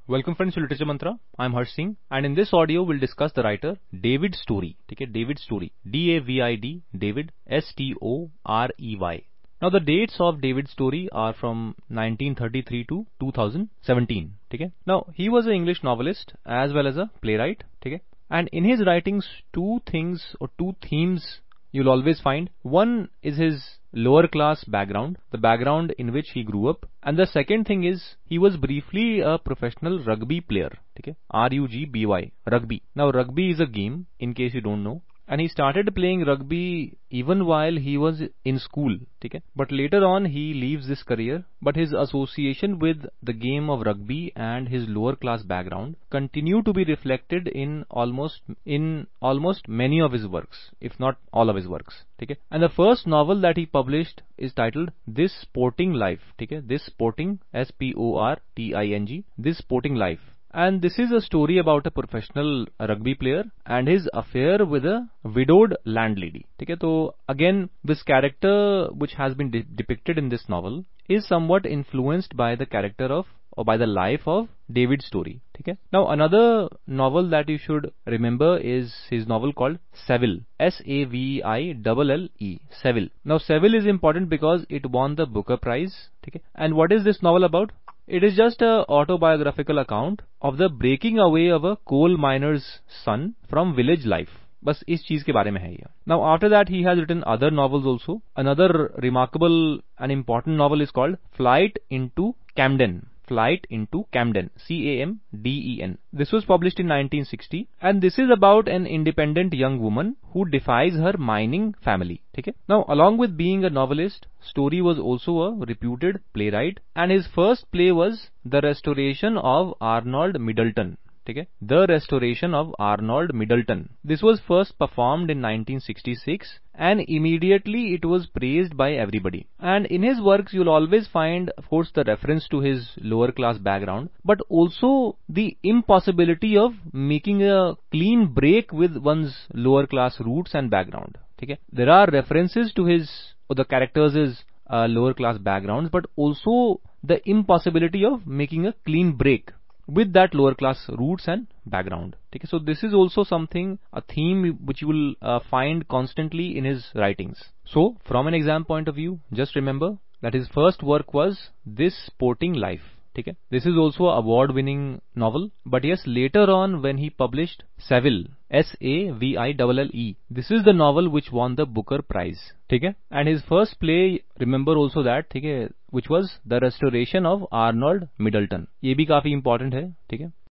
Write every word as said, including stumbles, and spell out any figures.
Welcome friends to Literature Mantra. I am Harsh Singh and in this audio we'll discuss the writer David Storey. ठीक है, David Storey, D A V I D, David, S T O R E Y. Now the dates of David Storey are from nineteen thirty-three to two thousand seventeen. ठीक है. Now he was an English novelist as well as a playwright. ठीक है. And in his writings, two things or two themes you'll always find. One is his lower class background, the background in which he grew up, and the second thing is he was briefly a professional rugby player. Okay, R U G B Y, rugby. Now rugby is a game, in case you don't know, and he started playing rugby even while he was in school. Okay, but later on he leaves this career, but his association with the game of rugby and his lower class background continue to be reflected in almost in almost many of his works, if not all of his works. Okay, and the first novel that he published is titled This Sporting Life. Okay, This Sporting, S P O R T I N G, This Sporting Life. And this is a story about a professional rugby player and his affair with a widowed landlady. Okay, so again, this character which has been de depicted in this novel is somewhat influenced by the character of or by the life of David Storey. Okay. Now another novel that you should remember is his novel called Savile. S A V I L L E. Savile. Now Savile is important because it won the Booker Prize. Okay. And what is this novel about? It is just a autobiographical account of the breaking away of a coal miner's son from village life. बस इस चीज के बारे में है ये. Now after that he has written other novels also. Another remarkable and important novel is called Flight into Camden. Flight into Camden, C A M D E N. This was published in nineteen sixty and this is about an independent young woman who defies her mining family. Okay? Now along with being a novelist, Storey was also a reputed playwright and his first play was The Restoration of Arnold Middleton. Okay? The Restoration of Arnold Middleton. This was first performed in nineteen sixty-six and immediately it was praised by everybody. And in his works you'll always find, of course, the reference to his lower class background, but also the impossibility of making a clean break with one's lower class roots and background. Okay? There are references to his or the characters' uh, lower class backgrounds, but also the impossibility of making a clean break with that lower class roots and background. Okay, so this is also something, a theme which you will uh, find constantly in his writings. So from an exam point of view, just remember that his first work was This Sporting Life. Okay, this is also an award winning novel, but yes, later on when he published Savile, S A V I L L E, this is the novel which won the Booker Prize. Okay, and his first play, remember also that, okay, which was The Restoration of Arnold Middleton. ये भी काफी important है. ठीक है.